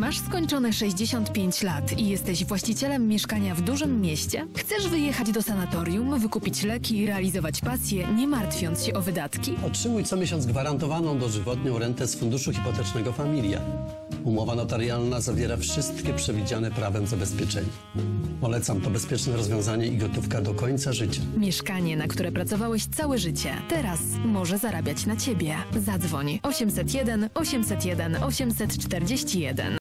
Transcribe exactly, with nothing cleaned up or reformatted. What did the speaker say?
Masz skończone sześćdziesiąt pięć lat i jesteś właścicielem mieszkania w dużym mieście? Chcesz wyjechać do sanatorium, wykupić leki i realizować pasję, nie martwiąc się o wydatki? Otrzymuj co miesiąc gwarantowaną dożywotnią rentę z funduszu hipotecznego Familia. Umowa notarialna zawiera wszystkie przewidziane prawem zabezpieczenia. Polecam to bezpieczne rozwiązanie i gotówka do końca życia. Mieszkanie, na które pracowałeś całe życie, teraz może zarabiać na ciebie. Zadzwoń osiemset jeden osiemset jeden osiemset czterdzieści jeden.